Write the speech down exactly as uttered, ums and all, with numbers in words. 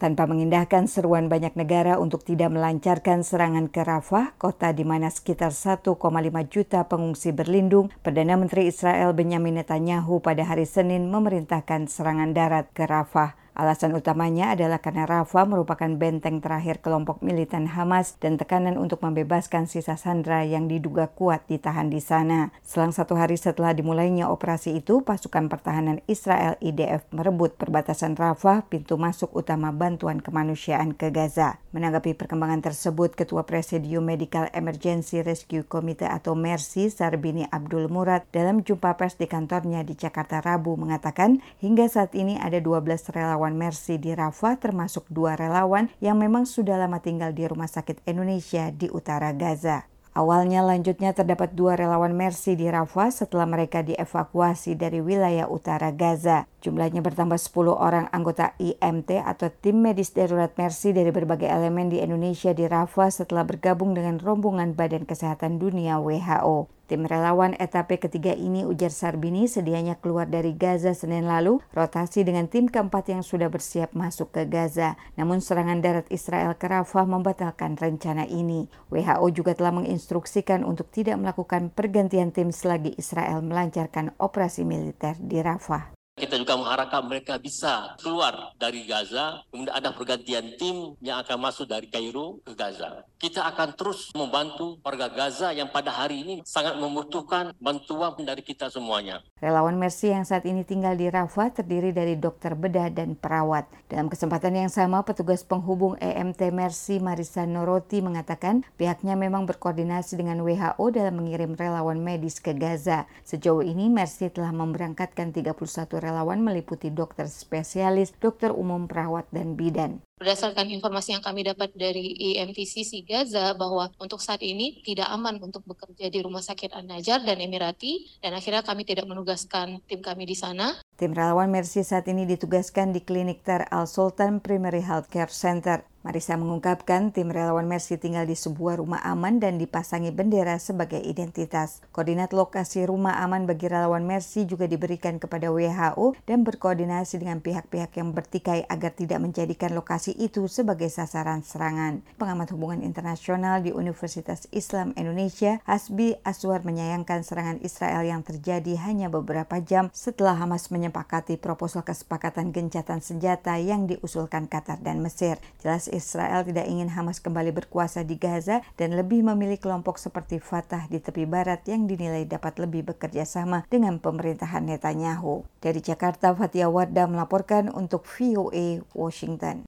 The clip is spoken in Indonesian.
Tanpa mengindahkan seruan banyak negara untuk tidak melancarkan serangan ke Rafah, kota di mana sekitar satu koma lima juta pengungsi berlindung, Perdana Menteri Israel Benyamin Netanyahu pada hari Senin memerintahkan serangan darat ke Rafah. Alasan utamanya adalah karena Rafah merupakan benteng terakhir kelompok militan Hamas dan tekanan untuk membebaskan sisa sandera yang diduga kuat ditahan di sana. Selang satu hari setelah dimulainya operasi itu, pasukan pertahanan Israel I D F merebut perbatasan Rafah, pintu masuk utama bantuan kemanusiaan ke Gaza. Menanggapi perkembangan tersebut, Ketua Presidium Medical Emergency Rescue Committee atau MERSI, Sarbini Abdul Murad, dalam jumpa pers di kantornya di Jakarta Rabu mengatakan, hingga saat ini ada dua belas relawan MERSI di Rafah, termasuk dua relawan yang memang sudah lama tinggal di Rumah Sakit Indonesia di utara Gaza. Awalnya lanjutnya terdapat dua relawan MERSI di Rafah setelah mereka dievakuasi dari wilayah utara Gaza. Jumlahnya bertambah sepuluh orang anggota I M T atau Tim Medis Darurat MERSI dari berbagai elemen di Indonesia di Rafah setelah bergabung dengan rombongan Badan Kesehatan Dunia W H O. Tim relawan etape ketiga ini, ujar Sarbini, sedianya keluar dari Gaza Senin lalu, rotasi dengan tim keempat yang sudah bersiap masuk ke Gaza. Namun serangan darat Israel ke Rafah membatalkan rencana ini. W H O juga telah menginstruksikan untuk tidak melakukan pergantian tim selagi Israel melancarkan operasi militer di Rafah. Kita juga mengharapkan mereka bisa keluar dari Gaza, kemudian ada pergantian tim yang akan masuk dari Kairo ke Gaza. Kita akan terus membantu warga Gaza yang pada hari ini sangat membutuhkan bantuan dari kita semuanya. Relawan MERSI yang saat ini tinggal di Rafah terdiri dari dokter bedah dan perawat. Dalam kesempatan yang sama, petugas penghubung E M T MERSI Marisa Noroti mengatakan pihaknya memang berkoordinasi dengan W H O dalam mengirim relawan medis ke Gaza. Sejauh ini MERSI telah memberangkatkan tiga puluh satu relawan meliputi dokter spesialis, dokter umum, perawat, dan bidan. Berdasarkan informasi yang kami dapat dari I M T C C Gaza bahwa untuk saat ini tidak aman untuk bekerja di Rumah Sakit An-Najjar dan Emirati, dan akhirnya kami tidak menugaskan tim kami di sana. Tim relawan MERSI saat ini ditugaskan di klinik Tar Al Sultan Primary Health Care Center. Marisa mengungkapkan tim relawan MERSI tinggal di sebuah rumah aman dan dipasangi bendera sebagai identitas. Koordinat lokasi rumah aman bagi relawan MERSI juga diberikan kepada W H O dan berkoordinasi dengan pihak-pihak yang bertikai agar tidak menjadikan lokasi itu sebagai sasaran serangan. Pengamat hubungan internasional di Universitas Islam Indonesia, Hasbi Aswar, menyayangkan serangan Israel yang terjadi hanya beberapa jam setelah Hamas menyepakati proposal kesepakatan gencatan senjata yang diusulkan Qatar dan Mesir. Jelas Israel tidak ingin Hamas kembali berkuasa di Gaza dan lebih memilih kelompok seperti Fatah di tepi barat yang dinilai dapat lebih bekerja sama dengan pemerintahan Netanyahu. Dari Jakarta, Fathia Wardah melaporkan untuk V O A Washington.